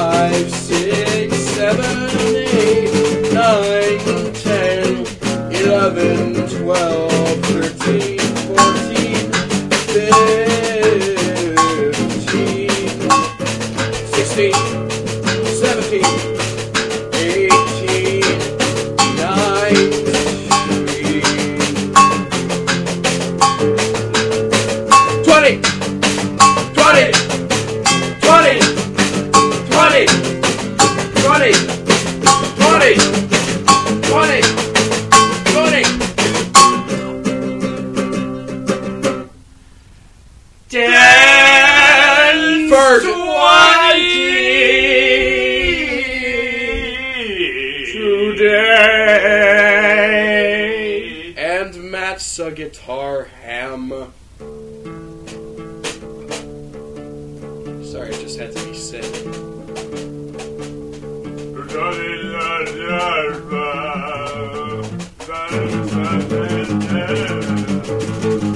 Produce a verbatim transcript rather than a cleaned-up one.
five, six, seven, eight, nine, ten, eleven, twelve, thirteen, fourteen, fifteen, sixteen, seventeen, eighteen, nineteen, twenty, twenty, twenty, twenty, twenty, twenty, twenty, twenty. Ten, first, today, and Matt's a guitar ham. Sorry, it just had to be said.